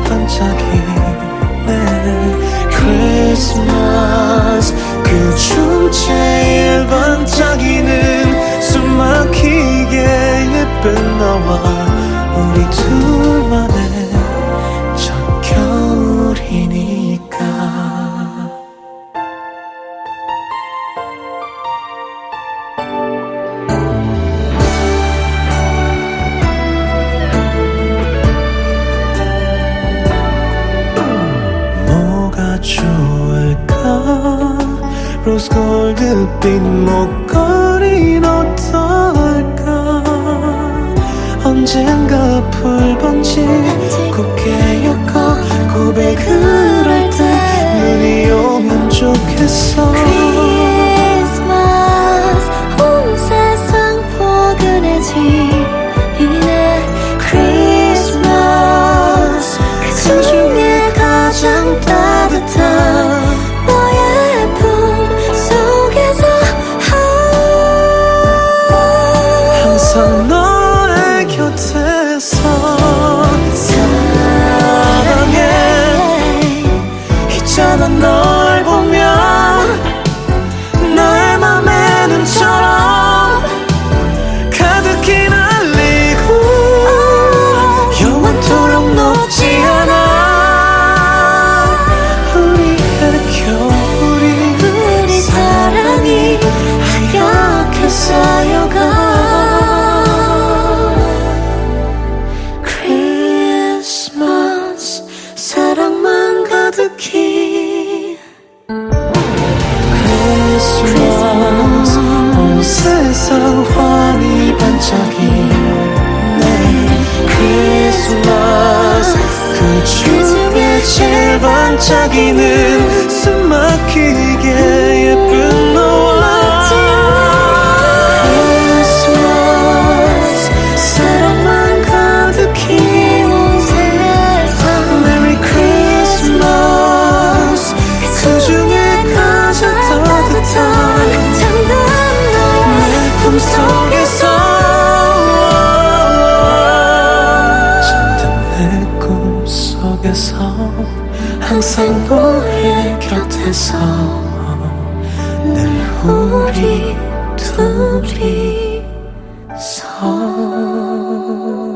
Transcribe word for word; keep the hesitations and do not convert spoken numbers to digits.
반짝이네. 크리스마스 그중 제일 반짝이는 숨막히게 예쁜 너와 우리 둘만의 첫 겨울이니까. 좋을까? 로즈 골드빛 목걸이는 어떨까? 언젠가 풀번지 곱게 엮어 고백을 할 때 눈이 오면 좋겠어. 크리스마스 온 세상 포근해지네. 크리스마스 그 중에 가장 따뜻한 너의 품 속에서 항상 너의 곁에서 사랑해. 있잖아 널 보면 나의 맘에 눈처럼 가득히 날리고 영원토록 녹지 않아. 우리 사랑이 하얗게 쌓여가. 크리스마스 사랑만 가득히. 크리스마스 온 세상 환히 반짝이네. 크리스마스 그 중에 제일 반짝이는 숨막히게 예쁜 너와. 크리스마스 사랑만 가득히 온 세상. 메리 크리스마스 그 중에 가장 따뜻한 잠든 너의 품 속에서 잠든 내 꿈 속에서 항상 너의 곁에서 늘 우리 둘이서